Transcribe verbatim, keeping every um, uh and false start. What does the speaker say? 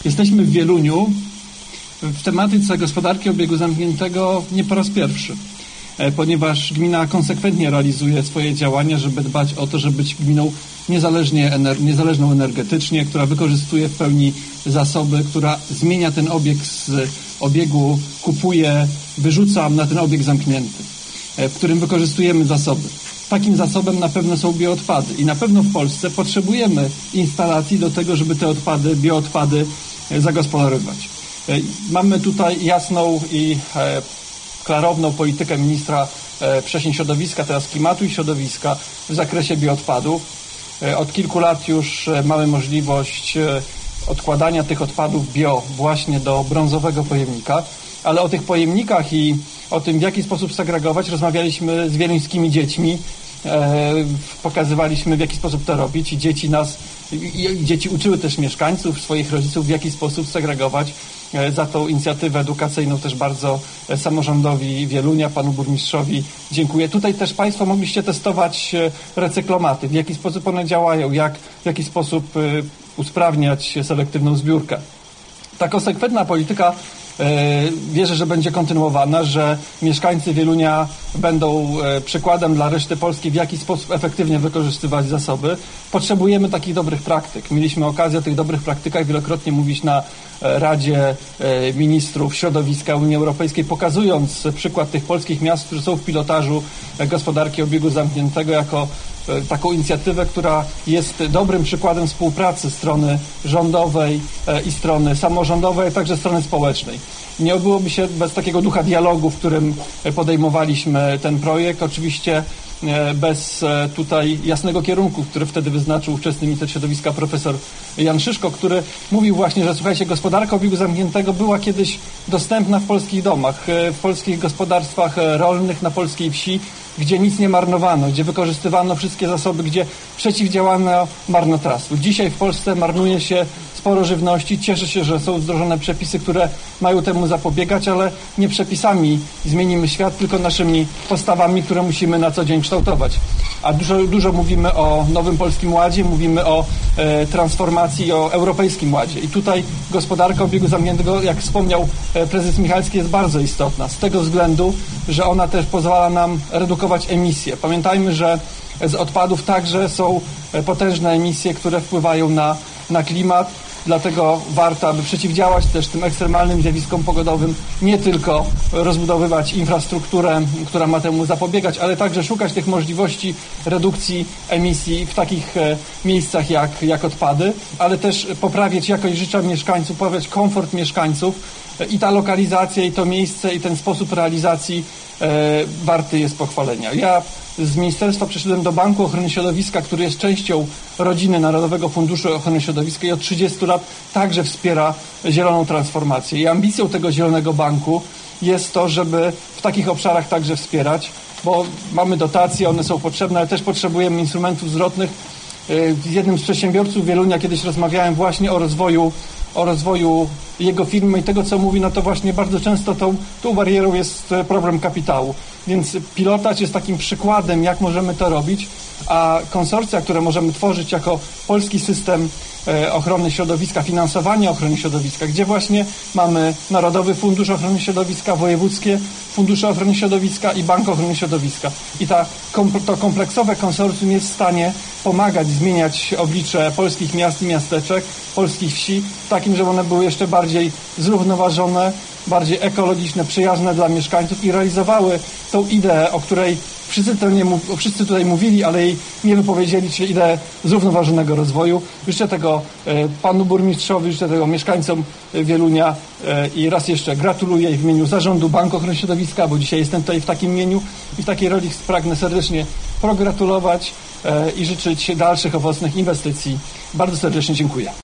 Jesteśmy w Wieluniu w tematyce gospodarki obiegu zamkniętego nie po raz pierwszy, ponieważ gmina konsekwentnie realizuje swoje działania, żeby dbać o to, żeby być gminą niezależnie, niezależną energetycznie, która wykorzystuje w pełni zasoby, która zmienia ten obieg z obiegu, kupuje, wyrzuca na ten obieg zamknięty, w którym wykorzystujemy zasoby. Takim zasobem na pewno są bioodpady i na pewno w Polsce potrzebujemy instalacji do tego, żeby te odpady, bioodpady zagospodarować. Mamy tutaj jasną i klarowną politykę ministra wcześniej środowiska, teraz klimatu i środowiska w zakresie bioodpadów. Od kilku lat już mamy możliwość odkładania tych odpadów bio właśnie do brązowego pojemnika, ale o tych pojemnikach i o tym, w jaki sposób segregować, rozmawialiśmy z wieluńskimi dziećmi, pokazywaliśmy, w jaki sposób to robić i dzieci nas, i dzieci uczyły też mieszkańców, swoich rodziców, w jaki sposób segregować. Za tą inicjatywę edukacyjną też bardzo samorządowi Wielunia, panu burmistrzowi dziękuję. Tutaj też państwo mogliście testować recyklomaty, w jaki sposób one działają, jak, w jaki sposób usprawniać selektywną zbiórkę. Ta konsekwentna polityka wierzę, że będzie kontynuowana, że mieszkańcy Wielunia będą przykładem dla reszty Polski, w jaki sposób efektywnie wykorzystywać zasoby. Potrzebujemy takich dobrych praktyk. Mieliśmy okazję o tych dobrych praktykach wielokrotnie mówić na Radzie Ministrów Środowiska Unii Europejskiej, pokazując przykład tych polskich miast, które są w pilotażu gospodarki obiegu zamkniętego jako taką inicjatywę, która jest dobrym przykładem współpracy strony rządowej i strony samorządowej, a także strony społecznej. Nie odbyłoby się bez takiego ducha dialogu, w którym podejmowaliśmy ten projekt. Oczywiście bez tutaj jasnego kierunku, który wtedy wyznaczył ówczesny minister środowiska profesor Jan Szyszko, który mówił właśnie, że słuchajcie, gospodarka obiegu zamkniętego była kiedyś dostępna w polskich domach, w polskich gospodarstwach rolnych, na polskiej wsi, gdzie nic nie marnowano, gdzie wykorzystywano wszystkie zasoby, gdzie przeciwdziałano marnotrawstwu. Dzisiaj w Polsce marnuje się sporo żywności. Cieszę się, że są wdrożone przepisy, które mają temu zapobiegać, ale nie przepisami zmienimy świat, tylko naszymi postawami, które musimy na co dzień kształtować. A dużo, dużo mówimy o Nowym Polskim Ładzie, mówimy o e, transformacji, o Europejskim Ładzie. I tutaj gospodarka obiegu zamkniętego, jak wspomniał e, prezes Michalski, jest bardzo istotna. Z tego względu, że ona też pozwala nam redukować emisje. Pamiętajmy, że z odpadów także są potężne emisje, które wpływają na, na klimat. Dlatego warto, aby przeciwdziałać też tym ekstremalnym zjawiskom pogodowym, nie tylko rozbudowywać infrastrukturę, która ma temu zapobiegać, ale także szukać tych możliwości redukcji emisji w takich miejscach jak, jak odpady, ale też poprawiać jakość życia mieszkańców, poprawiać komfort mieszkańców i ta lokalizacja, i to miejsce, i ten sposób realizacji e, warty jest pochwalenia. Ja z ministerstwa przeszedłem do Banku Ochrony Środowiska, który jest częścią rodziny Narodowego Funduszu Ochrony Środowiska i od trzydziestu lat także wspiera zieloną transformację. I ambicją tego Zielonego Banku jest to, żeby w takich obszarach także wspierać, bo mamy dotacje, one są potrzebne, ale też potrzebujemy instrumentów zwrotnych. Z jednym z przedsiębiorców Wielunia kiedyś rozmawiałem właśnie o rozwoju o rozwoju jego firmy i tego, co mówi, no to właśnie bardzo często tą, tą barierą jest problem kapitału. Więc pilotaż jest takim przykładem, jak możemy to robić, a konsorcja, które możemy tworzyć jako polski system ochrony środowiska, finansowania ochrony środowiska, gdzie właśnie mamy Narodowy Fundusz Ochrony Środowiska, wojewódzkie fundusze ochrony środowiska i Bank Ochrony Środowiska. I ta, to kompleksowe konsorcjum jest w stanie pomagać zmieniać oblicze polskich miast i miasteczek, polskich wsi, takim, żeby one były jeszcze bardziej zrównoważone, bardziej ekologiczne, przyjazne dla mieszkańców i realizowały tą ideę, o której wszyscy tutaj, nie, wszyscy tutaj mówili, ale jej nie wypowiedzieli, czyli ideę zrównoważonego rozwoju. Życzę tego e, panu burmistrzowi, życzę tego mieszkańcom Wielunia e, i raz jeszcze gratuluję w imieniu Zarządu Banku Ochrony Środowiska, bo dzisiaj jestem tutaj w takim imieniu i w takiej roli pragnę serdecznie pogratulować e, i życzyć dalszych owocnych inwestycji. Bardzo serdecznie dziękuję.